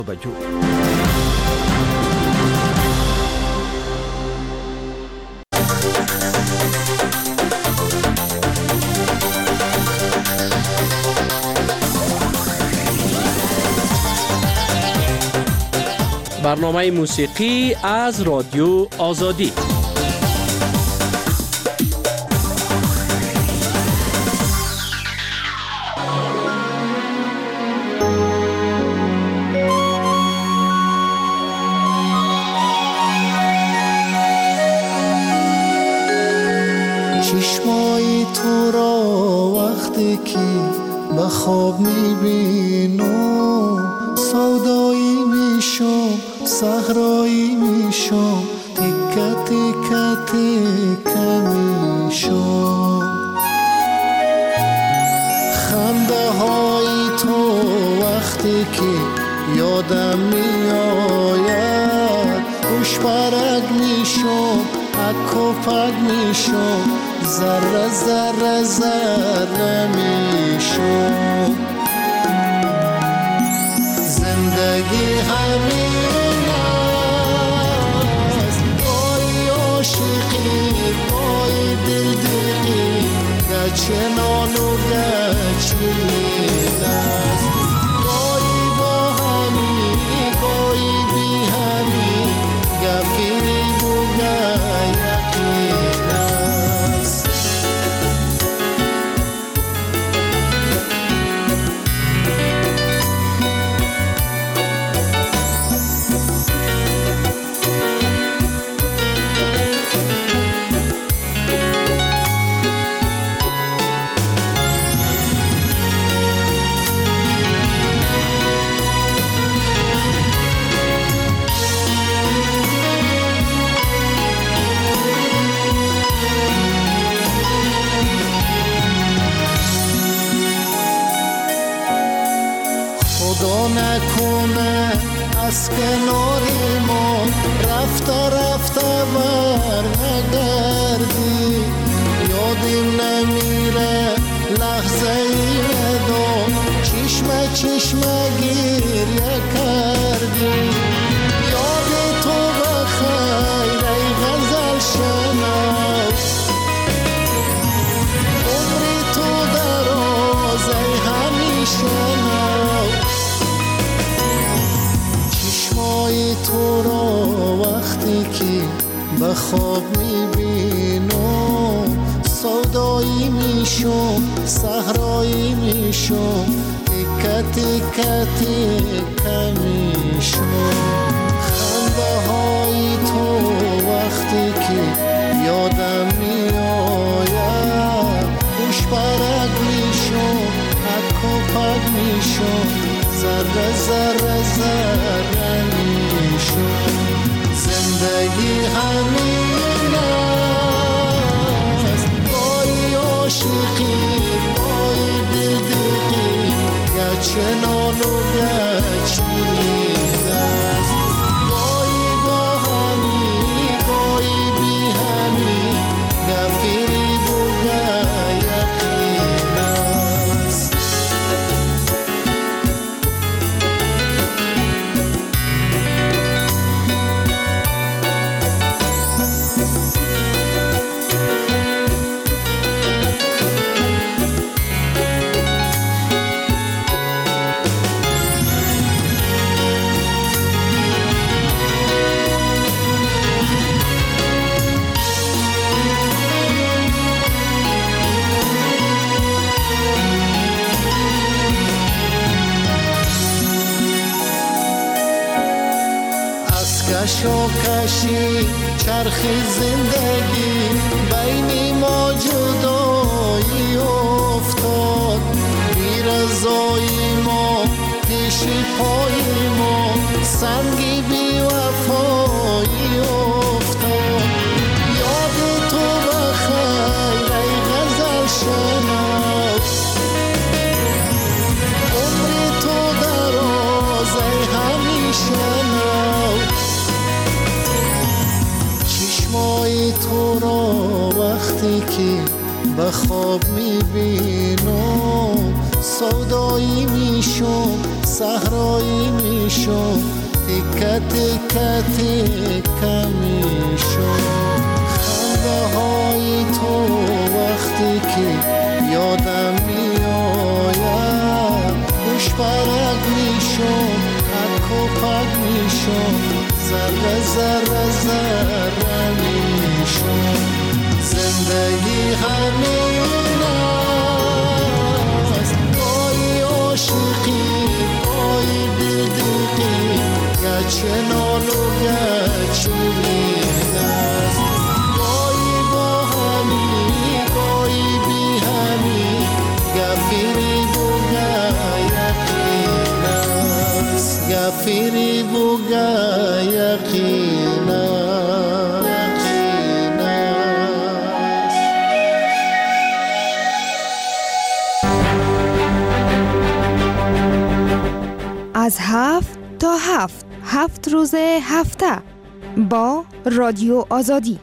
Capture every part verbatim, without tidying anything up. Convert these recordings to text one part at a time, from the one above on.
توجه. برنامه موسیقی از رادیو آزادی. چشمای تو را وقتی که به خواب میبینم سودایی میشم، صحرایی میشم، تکه تکه تکه میشم. خنده های تو وقتی که یادم میآید خوش برگ میشم، اک و پک میشم، ذره ذره ذره میشم. زندگی همین است، پای عاشقی پای دلدلی، گچه نان و گچین است. گاهی با همی گاهی بی همی، گفیری بوگه یقین است. خدا نکنه از کنار ما رفته رفته بر نگردی، یادم نمیره لحظه ای ندام چشمه چشمه گریه کردی. یاد تو بخیر ای غزل شناس، عمری تو دراز ای همیشه ناز. چشمای تو را وقتی که به خواب میبینم سودایی میشم، صحرایی میشم، تکه تکه تکه میشم. خنده های تو وقتی که یادم میآید خوش برگ میشم، اک و پک میشم، ذره ذره ذره میشم. زندگی همین است، گاهی عاشقی گاهی دلدلی، گچه نان و گچین است. گاهی با همی گاهی بی همی، گفیری بوگه یقین است. کشاکشی چرخ زندگی بین ما جدایی افتاد، بی رضایی ما پیش پای ما سنگی بی وفایی افتاد. یاد تو بخیر ای غزل شناس، عمری تو دراز ای همیشه ناز. چشمای تو را وقتی که به خواب میبینم سودایی میشم، صحرایی میشم، میشد، تکه تکه تکه میشد. خنده های تو وقتی که یادم میآید، خوش برگ میشد، پک و پک میشد، ذره ذره ذره میشد. زندگی همین است، گاهی عاشقی گاهی بی‌دقی، گرچه نال و گرچه شیرین است. گاهی با همی گاهی بی همی، گفیری بوگه یقین است، گفیری بوگه یقین است. از هفت تا هفت هفت روز هفته با رادیو آزادی.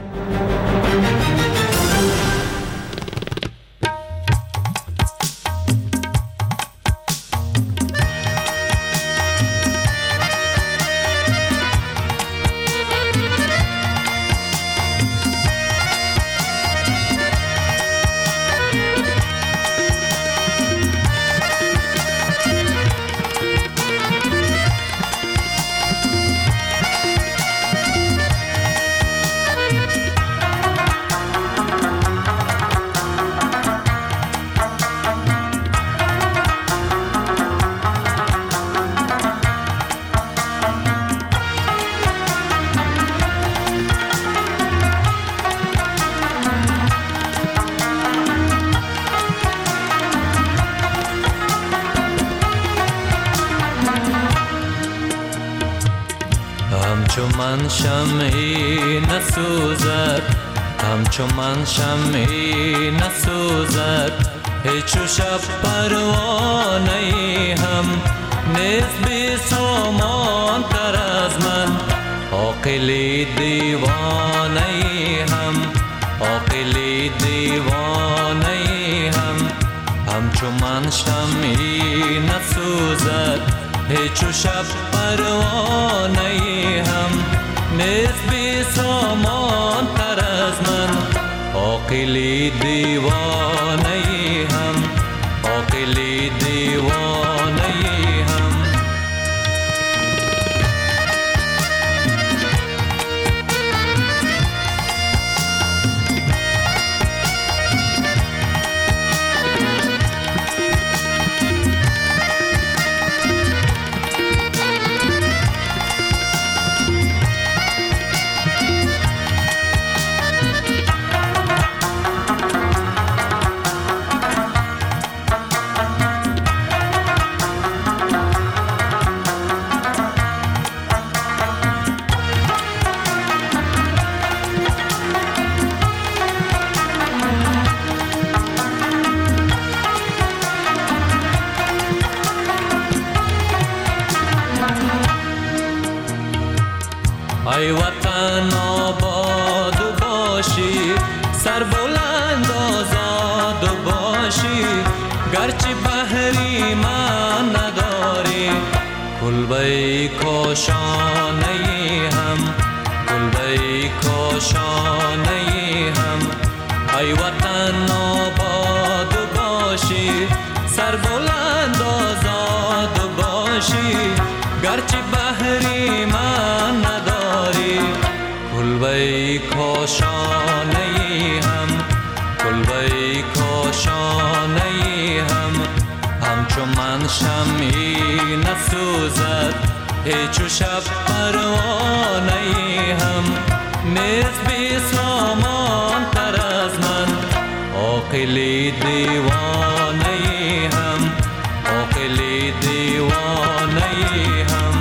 همچو من شمعی نسوزد، همچو من شمعی نسوزد، هیچو شب پروانه هم نیست بی سامان تر از من. عاقلی دیوانه هم، عاقلی دیوانه هم، همچو من شمعی نسوزد، هیچو شب پروانه هم نیست بی سامان تر از من. عاقلی دیوانه هم، عاقلی دیوانه هم. ای وطن آباد باشی، سر بلند آزاد باشی، گرچه بحری من نداری، کلبه کاشانه هم، کلبه کاشانه هم. ای وطن آباد باشی، سر بلند آزاد باشی، گرچه بحری من نداری، کلبه کاشانه هم، کلبه کاشانه هم. همچو من شمعی نسوزد، هیچو شب پروانه هم نیست بی سامان تر از من. عاقلی دیوانه هم، عاقلی دیوانه هم.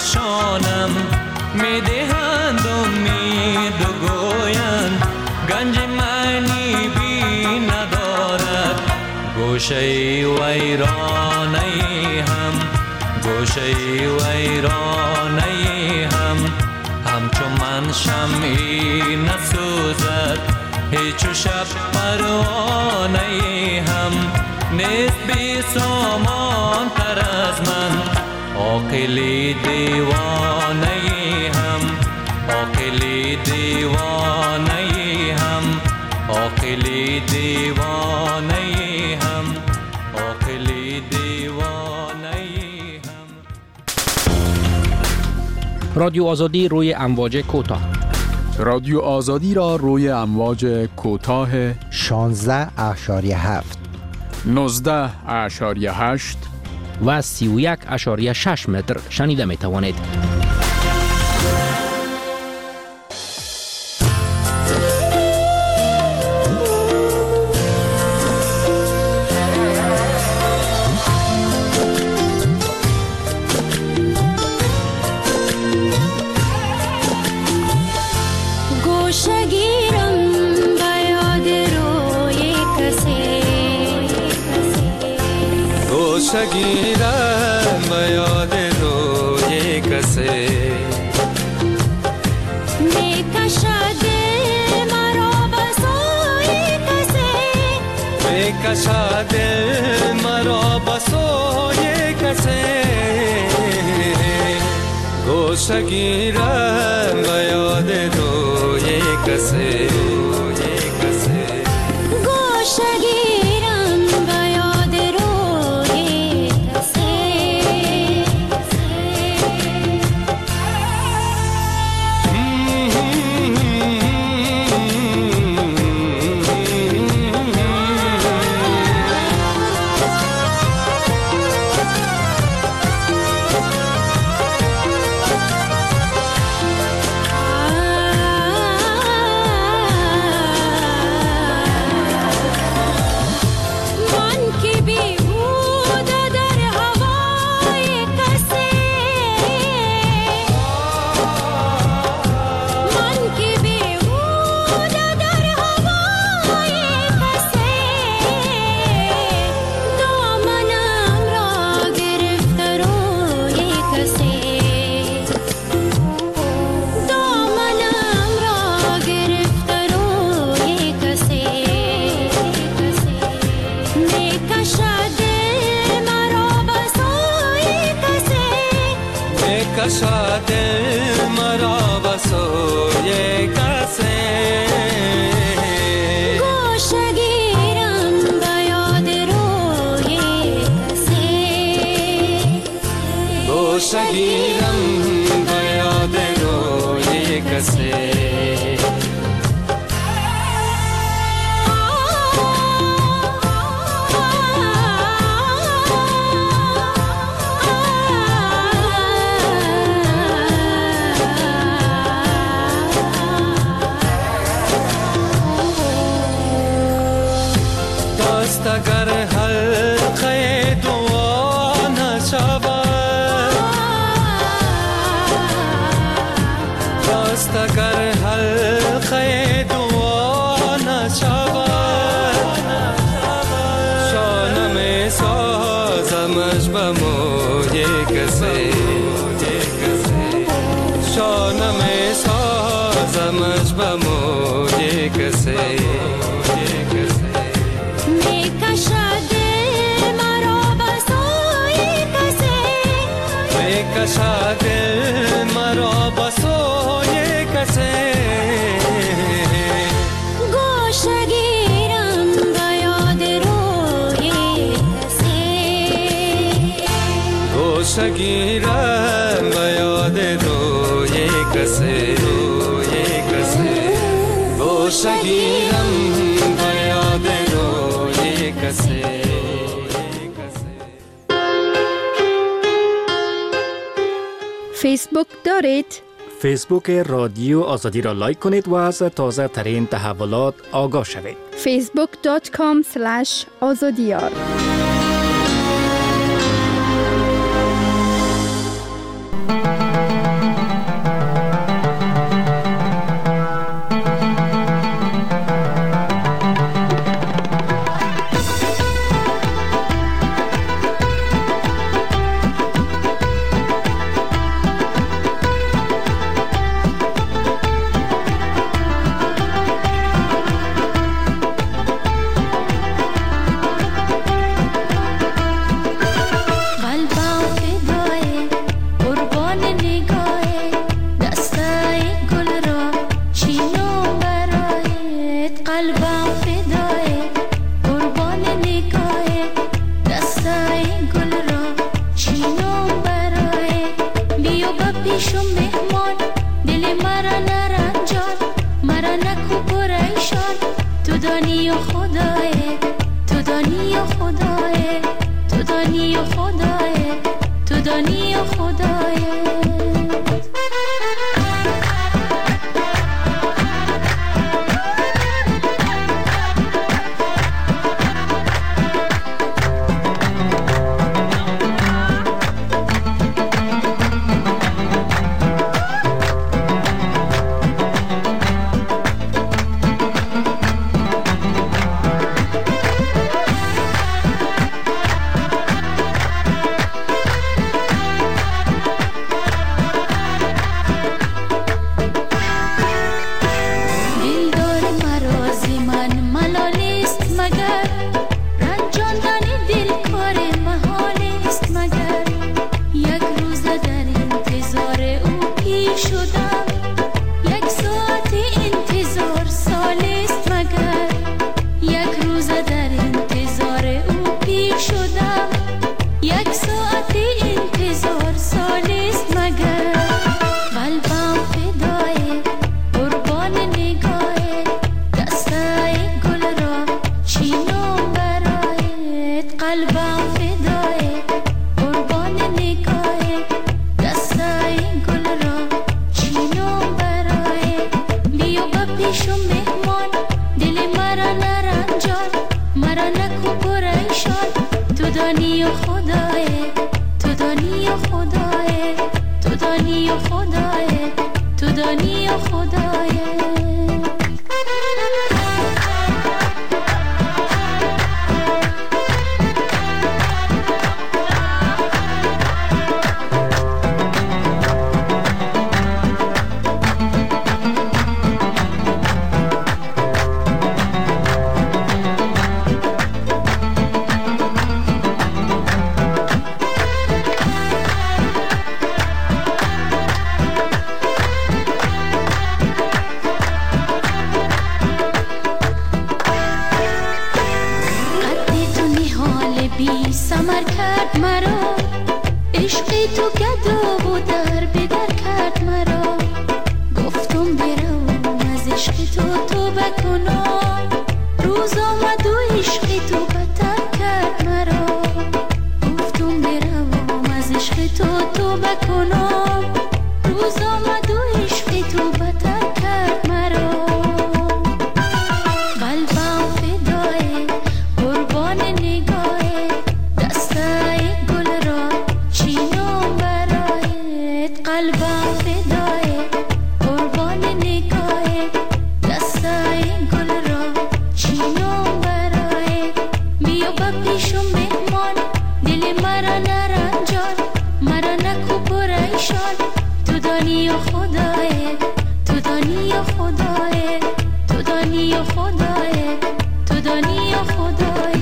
افشانم میدهند امید و گویند گنج معنی بی ندارد گوشه ویرانه هم گوشه ویرانه هم همچو من شمعی نسوزد هیچ شب پروانه هم نیست بی سامان تر از من عاقلی دیوانه هم عاقلی دیوانه هم عاقلی دیوانه هم عاقلی دیوانه هم. رادیو آزادی روی امواج کوتاه. رادیو آزادی را روی امواج کوتاه شانزده اشاریه هفت نوزده اشاریه هشت و سی و یک اشاریه شش متر شنیده می توانید. گیرم به یاد روی کسی میکشد مرا به سوی کسی میکشد مرا به سوی کسی گوشه گیرم به یاد روی کسی گوشه گیرم به یاد روی کشد مرا به سوی کسی گوشه گیرم به یاد روی کسی گوشه گیرم به یاد روی کسی اگر حلقه دعا نشود دست اگر حلقه دعا نشود شانه می سازمش به موی کسی شانه می سازمش به موی کسی کشد مرا به سوی کسی گوشه گیرم به یاد روی کسی گوشه گیرم به یاد روی کسی گوشه گیرم به یاد روی کسی. فیسبوک دارید؟ فیسبوک رادیو آزادی را لایک کنید و از تازه ترین تحولات آگاه شوید. فیسبوک دات کام اسلش آزادیار. قلبم فدای قربان نگاه دستای گل را چینم برای بیا با پیشم مهمان دل مرا نرنجان مرا نکو پریشان تو دانی و خدای تو دانی و خدای تو دانی و خدای تو دانی و خدای سمر کرد مرا عشقی تو گدو و در بدر کرد مرا گفتم برم از عشق تو توبه کنم روز آمد و عشقی تو بتر کرد مرا گفتم برم از عشق تو توبه کنم روز آمد و عشقی تو بتر کرد مرا قلبم فدای قربان نگاه قلبم فدای قربان نگاه دستای گل را چینم برای بیا با پیشم مهمان دل مرا نرنجان مرا نکو پریشان تو دانی و خدای تو دانی و خدای تو دانی و خدای تو دانی و خدای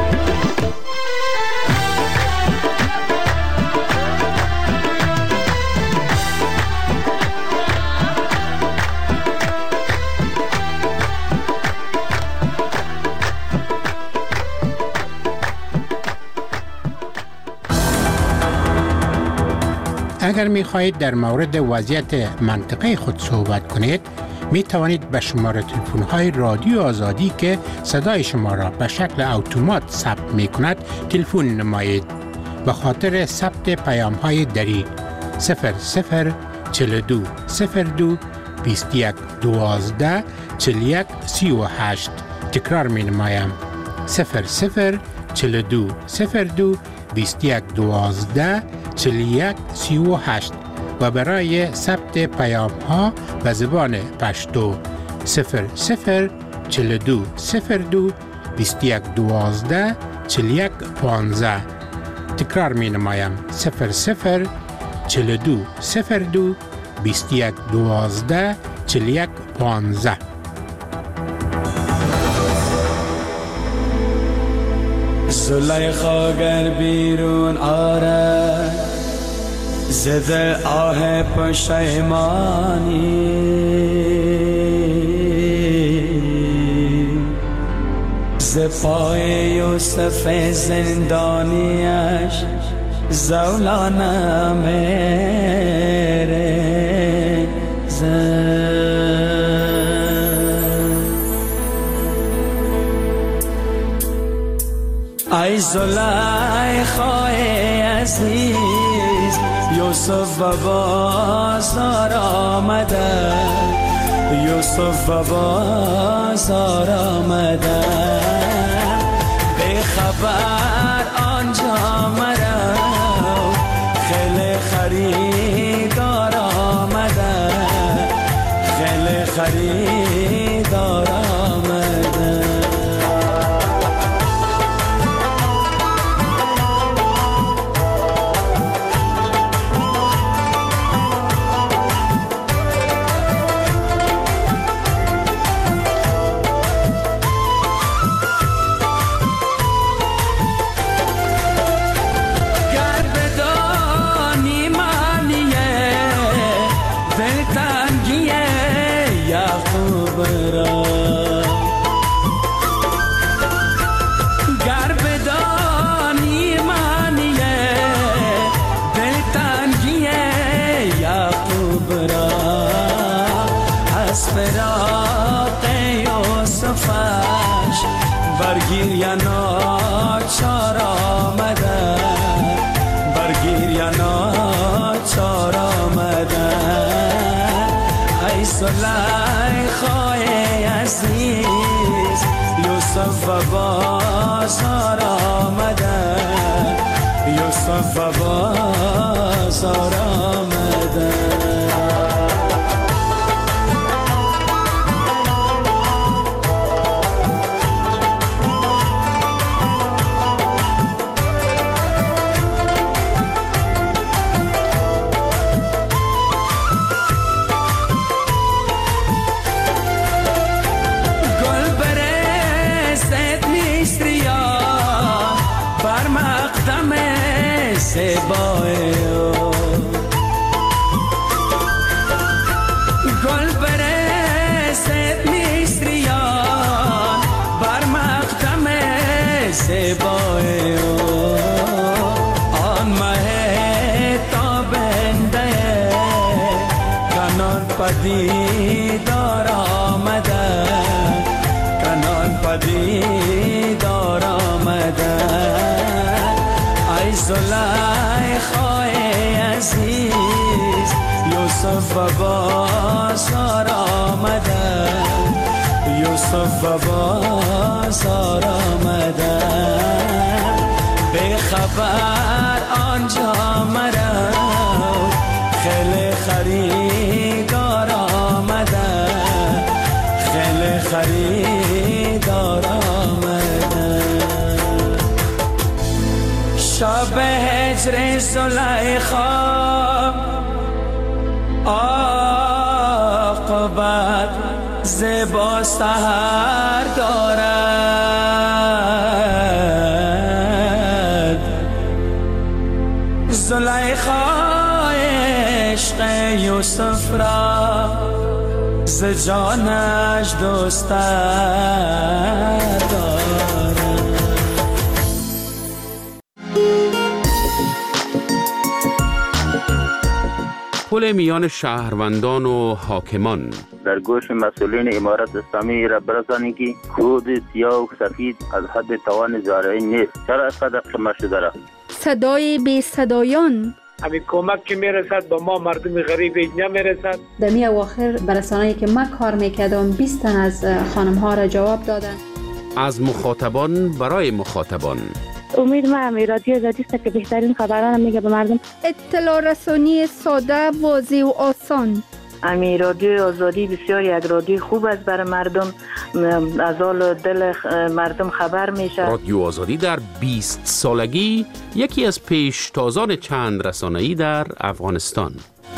اگر می خواهید در مورد وضعیت منطقه خود صحبت کنید می توانید به شماره تلفن های رادیو آزادی که صدای شما را به شکل اتومات ثبت می کند تلفن نمایید. به خاطر ثبت پیام های دری صفر صفر چهل و دو صفر دو بیست و یک دوازده چهل و یک سی و هشت تکرار می نمایم صفر صفر چهل و دو صفر دو بیست و یک دوازده چهل و یک سی و هشت و برای ثبت پیام ها به زبان پشتو صفر صفر چهل و دو صفر دو بیست و یک دوازده چهل و یک پانزده تکرار می نمایم صفر صفر چهل و دو صفر دو بیست و یک دوازده چهل و یک پانزده. زلیخا گر بیرون آرد زده آه پشیمانی ز پای یوسف زندانیش زولانه میره زد ای زلیخای عزیز یوسف و بازار آمده یوسف و بازار آمده به خبر آنجا مرا خیلی خریدار آمده خیلی خریدار آمده زلیخای عزیز یوسف و بازار آمده یوسف و بازار آمده گل برسد میستریان بر مقدم زیبای آن مه تابنده کنان پدیدار آمده کنان پدیدار آمده ای زلیخای عزیز یوسف و بازار آمده یوسف و بازار آمده به خبر آنجا مرا خیلی خریدار آمده خیلی خریدار آمده شب هجر زلیخا عاقبت زیبا سحر دارد زلیخا عشق یوسف را ز جانش دوست دارد پل میان شهروندان و حاکمان در گوش مسئولین امارت اسلامی را برسانید که کود سیاه و سفید از حد توان زارعی نیست. چرا اینقدر قیمت شده را؟ صدای بی صدایان همین کمک که میرسد به ما مردم غریب اینجا میرسد. در می اواخر برسانه‌ای که من کار میکردم بیست تن از خانم ها را جواب دادن. از مخاطبان برای مخاطبان امید ما همی رادیو آزادی است که بهترین خبران میگه به مردم. اطلاع رسانی ساده، واضح و آسان. امی رادیو آزادی بسیار یک رادیو خوب است برای مردم، از حال دل مردم خبر میشه. رادیو آزادی در بیست سالگی یکی از پیشتازان چند رسانه‌ای در افغانستان.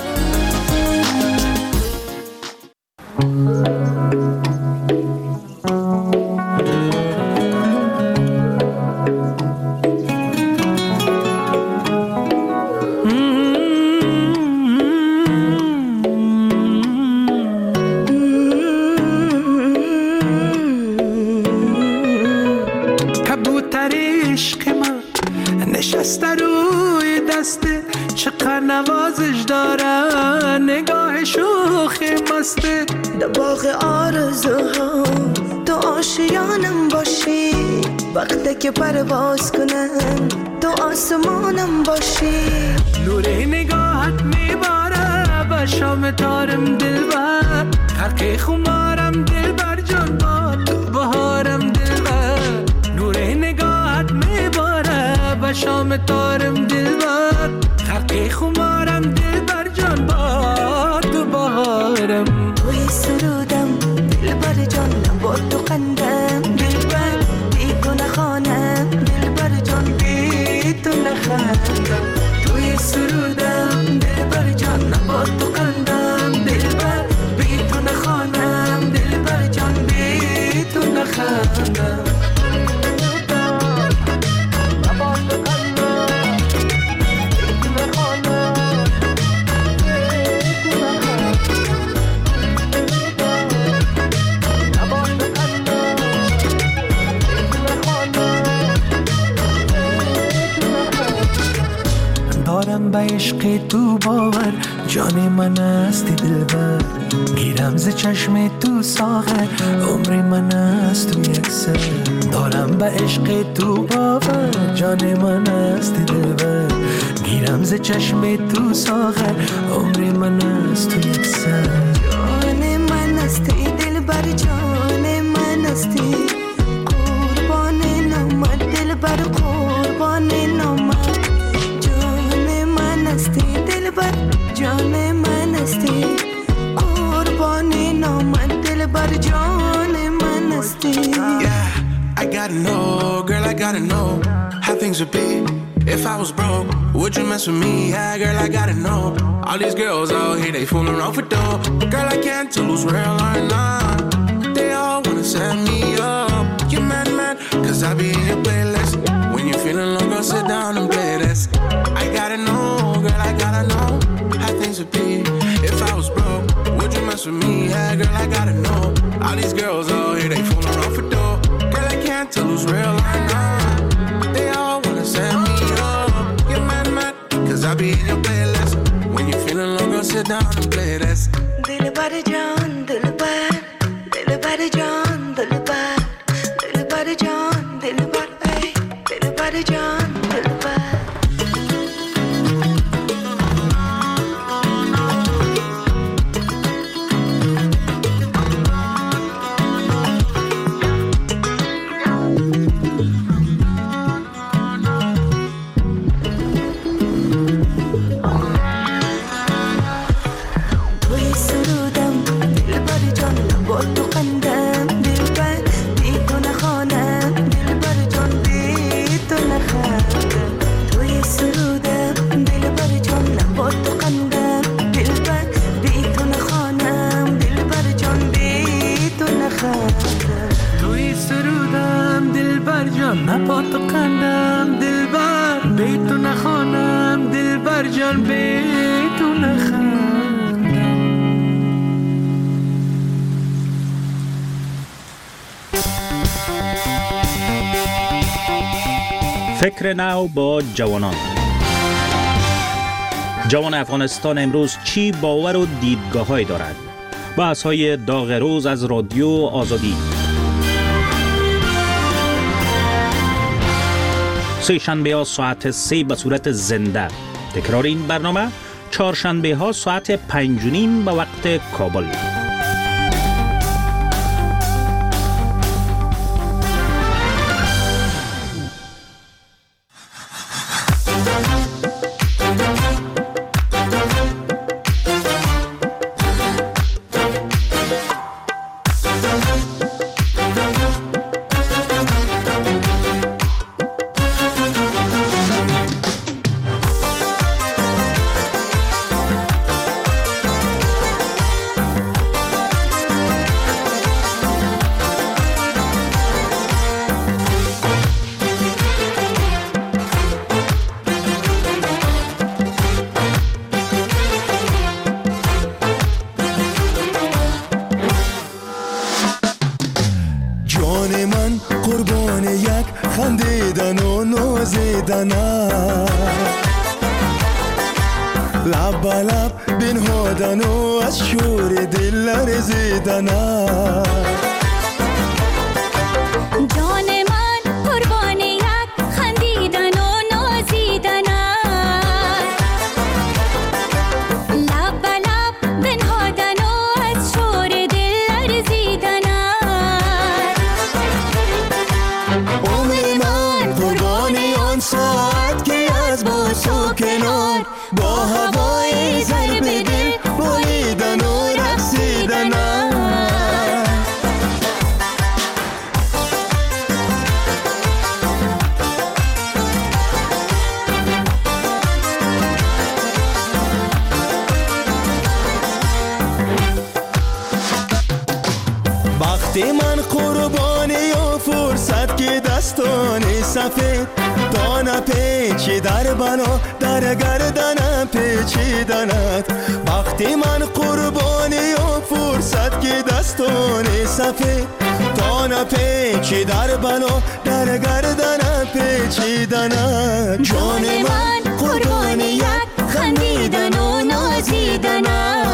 نوازش داره نگاه شوخی مسته در باغ آرزوها تو آشیانم باشی وقتی که پرواز کنم تو آسمانم باشی نور نگاهت میباره به شام تارم دلبر خرق خمارم دلبر جان با تو بهارم دلبر نور نگاهت میباره به شام تارم دلبر خرقی خمارم دل بر جان با تو بهارم توی سرودم دل بر جانم با تو قندم دل بر بی تو نخانم دل بر جان بی تو نخندم توی سرودم دل بر جانم با تو قندم دل بر بی تو نخانم دل بر جان بی تو نخندم به عشق تو باور جان من هستی دلبر گیرم ز چشم تو ساغر عمر من هست تو یک سر دارم به عشق تو باور جان من هستی دلبر گیرم ز چشم تو ساغر عمر من هست تو یک سر جان هستی دل بر جان من هستی قربان نامت دل بر قربان نامت جان من هستی دل بر جان من هستی قربان نامت دل بر جان من هستی. I gotta know, girl, I gotta know how things would be if I was broke. Would you mess with me? Yeah, girl, I gotta know. All these girls out here, they fooling around for dough. Girl, I can't tell who's real or not. They all wanna set me up. You mad, mad, cause I be in your playlist. When you're feeling low, go sit down and play this. I gotta know, girl, I gotta know how things would be if I was broke. Would you mess with me? Yeah, girl, I gotta know. All these girls out here, they fooling around for dough. Can't tell who's real or not. They all wanna set me up. Get mad, mad, cause I be in your playlist. When you feeling low, go sit down and play this. Dil bar jaan, dil bar, dil bar jaan, dil bar, dil bar jaan, dil bar, ay, dil bar jaan, dil bar. نپات و قندم دل بر بیتو نخوانم دل بر جان بیتو نخوانم. فکر نو با جوانان. جوان افغانستان امروز چی باور و دیدگاه‌هایی دارد؟ بحث‌های داغ روز از رادیو آزادی. سه شنبه ها ساعت سه به صورت زنده. تکرار این برنامه چهارشنبه ها ساعت پنج و نیم به وقت کابل. لب لب بنهادن و از شور دل لرزیدن جان من قربان یک خندیدن و نازیدن لب لب بنهادن و از شور دل لرزیدن عمر من قربان آن ساعت که از باش و کنار با هوای ضرب دل بریدن و رقصیدن وقتی من قربانی و فرصت که دستان سفید دانه پیچی در بنا در گردنم پیچیدند وقتی من قربانی و فرصت که دستان سفید دانه پیچی در بنا در گردنم پیچیدند جان من قربانی یک خندیدن و نازیدن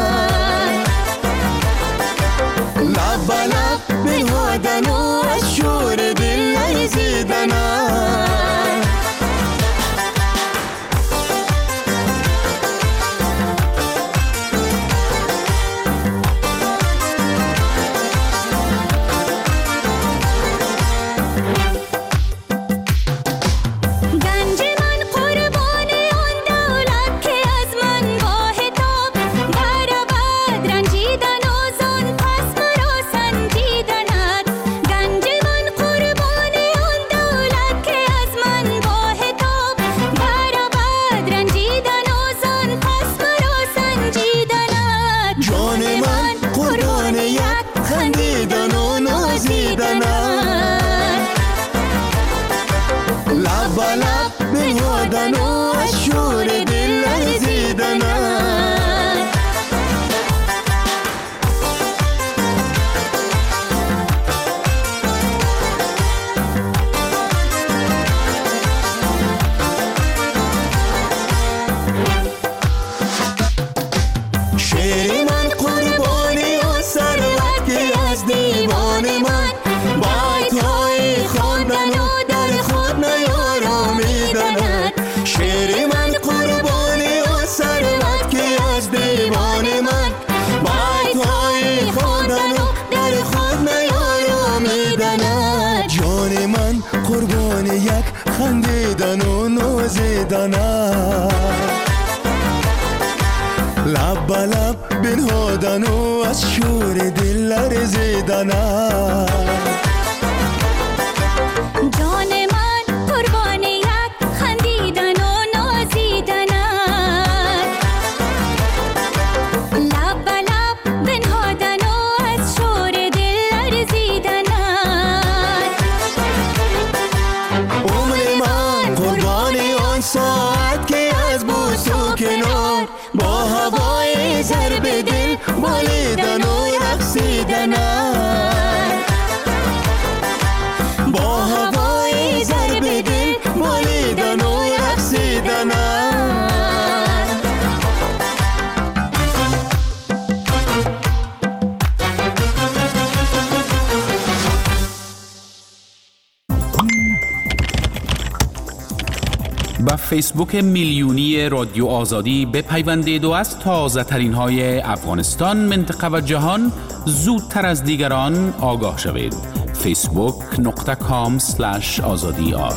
لب لب بنهادن و از شور دل لرزیدن لب به لب بنهادن و از شور دل لرزیدنن. شعر من قربانی و ثروتی از دیوان من، بیت‌های خواندن و در خود نیارامیدند. شعر من قربانی و ثروتی از دیوان من، بیت‌های خواندن و در خود نیارامیدند. جان من قربان یک خندیدن و نازیدن، لب به لب بنهادن و از شور دل لرزیدن. جان من قربان یک خندیدن و نازیدن، لب به لب بنهادن و از شور دل لرزیدن. عمر من قربانی آن ساعت که از بوس و کنار با هوای ضرب دل بالیدن و رقصیدن، با هوای ضرب دل بالیدن و رقصیدن. با فیسبوک میلیونی رادیو آزادی بپیوندید و از تازه ترین های افغانستان، منطقه و جهان زودتر از دیگران آگاه شوید. فیسبوک نقطه کام سلش آزادی آر.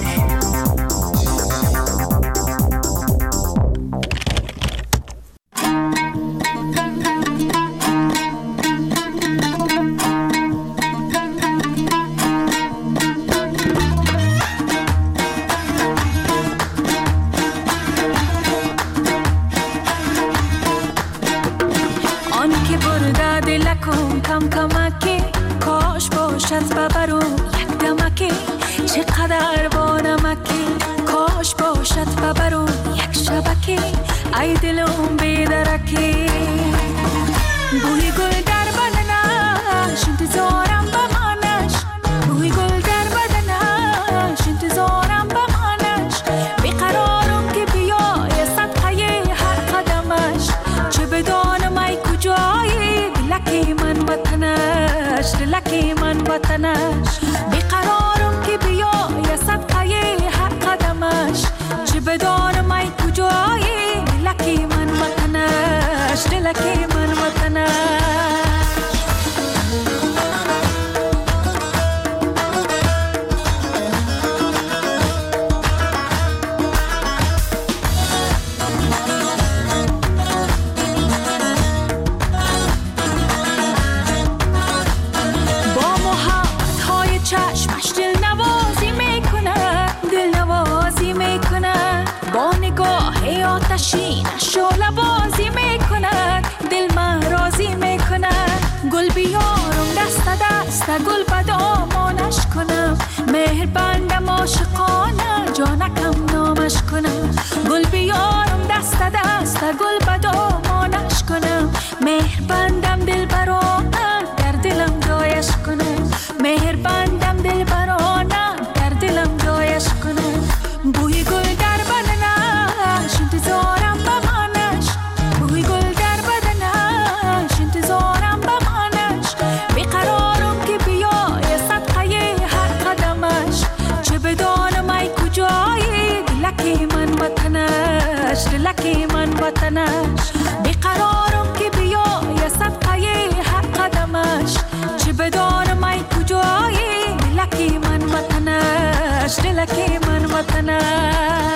ای دلم بیدرکی، بوی گل در بدنش انتظارم بمانش، بوی گل در بدنش انتظارم بمانش. بیقرارم که بیای صدقه هر قدمش، چه بدانم ای کجایی دلکی من وطنش، دلکی من وطنش. بیقرارم که بیای صدقه هر قدمش، چه بدانم ای کجایی دلکی من وطنش، دلکی من وطنش. با محبت های چشمش دل نوازی میکنه، دل نوازی میکنه. با نگاه آتشینش شعله بازی میکند، دل من راضی میکند. گل بیارم دست دست گل به دامانش کنم، مهر بندم عاشقانه جانکم نامش کنم. گل بیارم دست دست گل به دامانش کنم، مهر بندم دل برانه در دلم جایش کنم، مهر بندم دل برانه در دلم جایش کنم. بوی گل در بدنش انتظارم بمانش، بوی گل در بدنش انتظارم بمانش. بیقرارم که بیای صدقه هر قدمش، چه بدانم ای کجایی دلکی من وطنش، دلکی من وطنش. بیقرارم که بیای صدقه هر قدمش، چه بدانم ای کجایی دلکی من وطنش، دلکی من وطنش.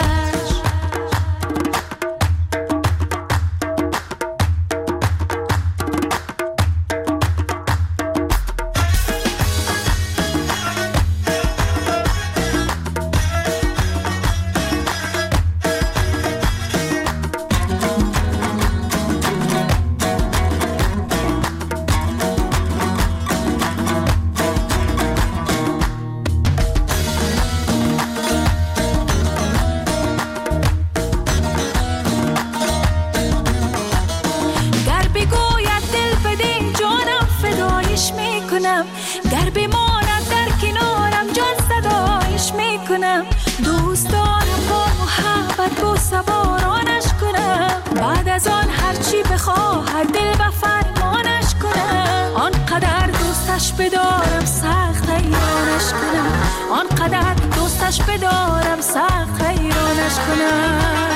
بوسه بارانش کنم، بعد از آن هرچی بخواهد دل و فرمانش کنم. آنقدر دوستش بدارم سخت حیرانش کنم، آنقدر دوستش بدارم سخت حیرانش کنم.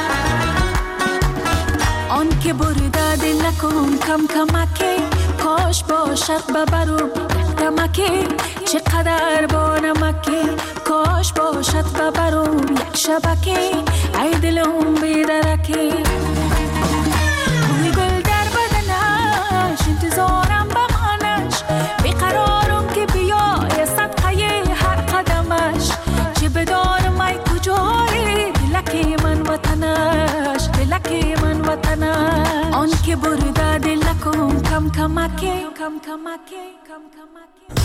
آن که برده دل نکن کم کمکی، کاش باشد ببرم دمکی. چقدر با نمکی، کاش باشد ببرم یک شبکی. ای دلم بیدرکی، بوی گل در بدنش انتظارم بمانش. بیقرارم که بیای صدقه هر قدمش. چه بدانم ای کجایی دلکی من وطنش، دلکی من وطنش. آن که برده دل نکن کم کمکی، کم کمکی، کم کمکی.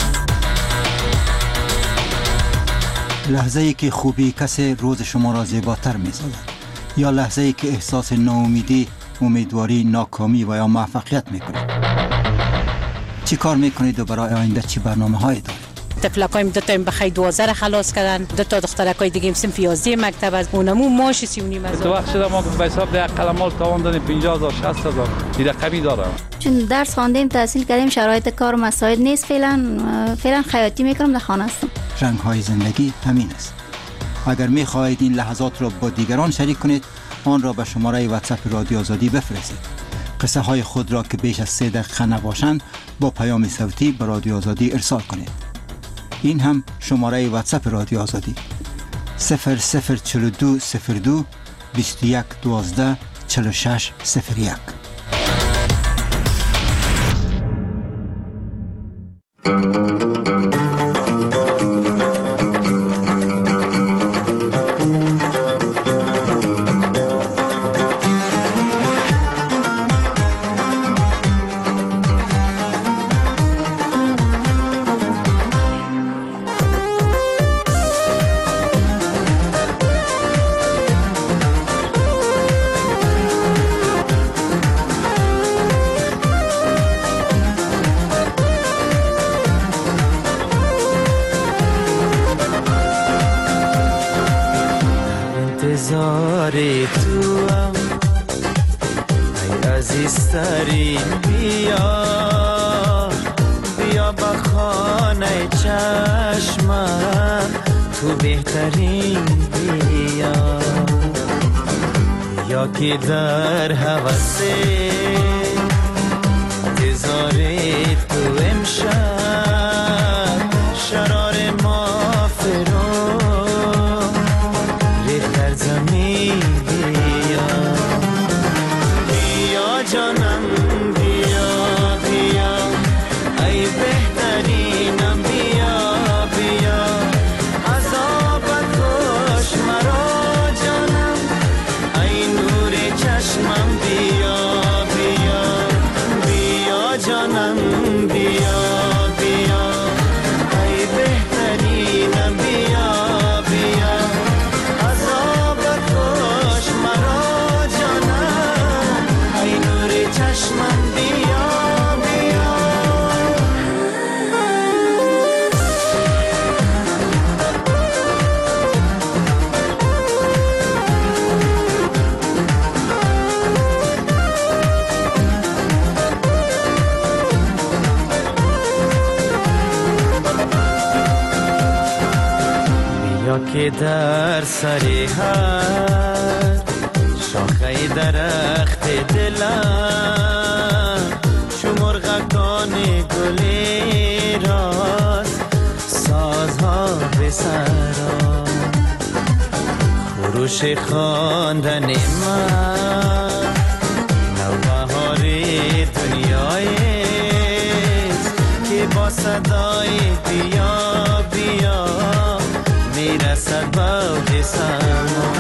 لحظه ای که خوبی کسی روز شما را زیباتر می سازد، یا لحظه ای که احساس ناامیدی، امیدواری، ناکامی و یا موفقیت می کنید. چی کار می کنید و برای آینده چی برنامه هایی دارید؟ تفلکایم دو تا بخیر دوازده را خلاص کردن، دو تا دخترکای دیگه صنف یازده مکتب از اونمو ماش سی و نیم هزار. تو وقت شده ما به حساب ده قلمال تاوان دادیم پنجاه هزار شصت هزار این رقمی دارم. چون درس خواندیم تحصیل کردیم شرایط کار مساعد نیست. فعلا فعلا خیاطی میکنم، در خانه هستم. رنگ های زندگی همین است. اگر می خواهید این لحظات را با دیگران شریک کنید، آن را به شماره واتساپ رادیو آزادی بفرستید. قصه های خود را که بیش از سه دقیقه نباشند با پیام صوتی به رادیو آزادی ارسال کنید. این هم شماره واتساپ رادیو آزادی صفر صفر چهل و دو صفر دو بیست و یک دوازده چهل و شش صفر یک. که در هوسه انتظاری تو امشب شرار ما فرو ریخت در زمین. بیا بیا جانم بیا بیا ای بهترینم بیا بیا عذابت کش مرا جانم ای نور چشمم بیا بیا بیا جانم بیا بیا ای بهترینم بیا بیا عذابت کش مرا جانم ای نور چشمم بیا بیا. بیا که در سر هر شاخه درخت دلم چو مرغکان گلی راست سازها به سرا خروش خواندن من نوبهار دنیایست که با صدای بیا بیا میرسد باغ سما.